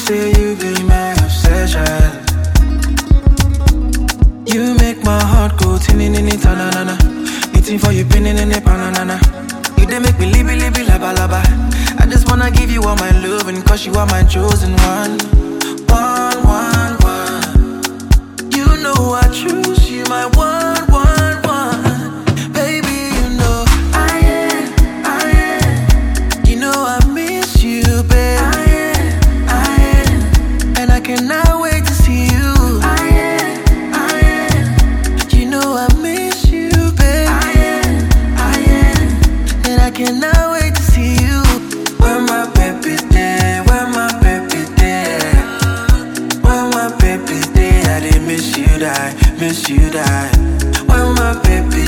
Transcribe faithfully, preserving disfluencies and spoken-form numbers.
say you be my obsession. You make my heart go tinny-ninny ta-na-na-na. Eating for you, pinning in the banana. You dey make me libby libby laba laba. I just wanna give you all my loving, cause you are my chosen one. One, one, one. You know I choose you, my one, one, one. Baby, you know I am, I am. You know I miss you, babe. I am, I am. And I cannot wait to see you. I am, I am. You know I miss you, babe. I am, I am. And I cannot wait to see you. Where my baby there, where my baby there, where my baby there. I did miss you, die, miss you, die. Where my baby